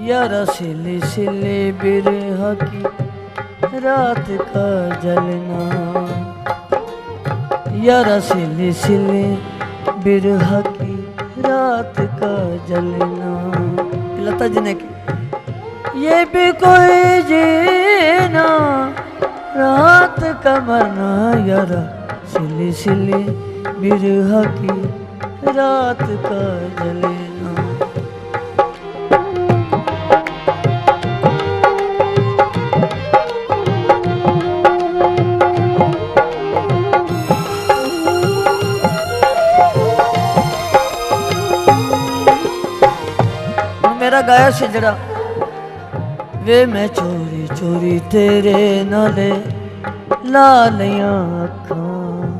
यारा सिली सिली बिरह की रात का जलना, यारा सिली सिली बिरह की रात का जलना। लता जी ने की ये भी कोई जीना रात का मरना, यारा सिली सिली बिरह की रात का जलना। मेरा गाया सिजड़ा वे मैं चोरी चोरी तेरे नाले लालियां अखां,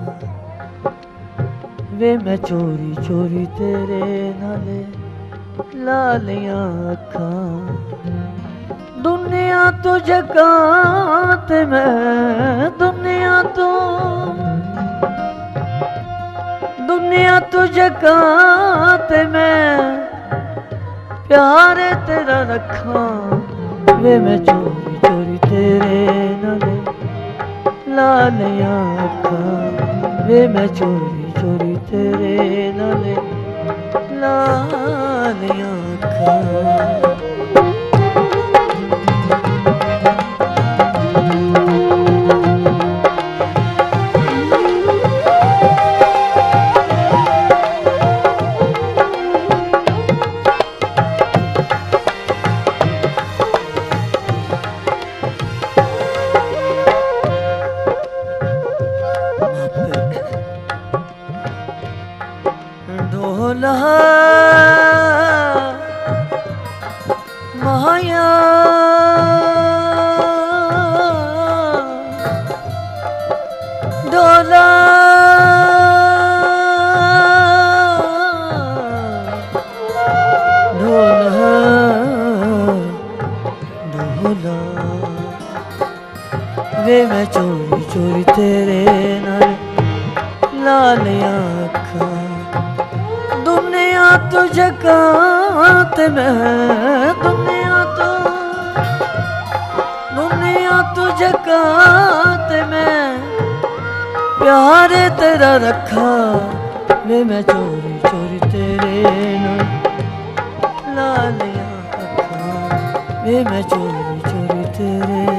वे मैं चोरी चोरी तेरे नाले लालियां अखां। दुनिया तो जगात मैं दुनिया तो जगात मैं प्यार तेरा रखा। वे मैं चोरी चोरी तेरे नाले लालियां अखां, वे मैं चोरी चोरी तेरे नाले लालियां अखां। ढोला माया ढोला ढोला ढोला वे मैं चोरी चोरी तेरे नाल लालियां अखां। दुनिया तो जगात मैं दुनिया तो जगात मैं प्यार तेरा रखा। वे मैं चोरी चोरी तेरे नाल लालियां अखां, वे मैं चोरी चोरी तेरे